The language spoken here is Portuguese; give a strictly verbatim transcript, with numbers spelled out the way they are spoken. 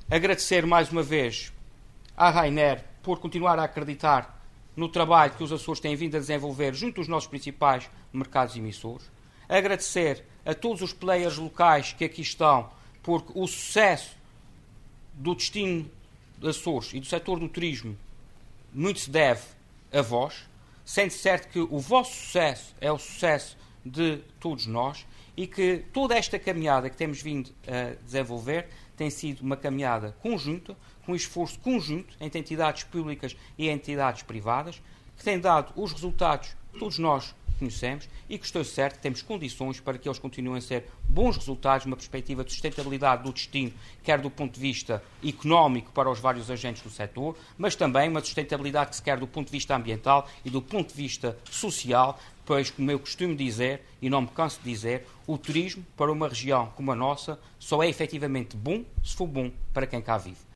Agradecer mais uma vez à Rainer por continuar a acreditar no trabalho que os Açores têm vindo a desenvolver junto dos nossos principais mercados emissores. Agradecer a todos os players locais que aqui estão, porque o sucesso do destino de Açores e do setor do turismo muito se deve a vós, sendo certo que o vosso sucesso é o sucesso de todos nós e que toda esta caminhada que temos vindo a desenvolver tem sido uma caminhada conjunta, com um esforço conjunto entre entidades públicas e entidades privadas, que tem dado os resultados que todos nós conhecemos e que estou certo que temos condições para que eles continuem a ser bons resultados, uma perspectiva de sustentabilidade do destino, quer do ponto de vista económico para os vários agentes do setor, mas também uma sustentabilidade que se quer do ponto de vista ambiental e do ponto de vista social, pois, como eu costumo dizer, e não me canso de dizer, o turismo para uma região como a nossa só é efetivamente bom se for bom para quem cá vive.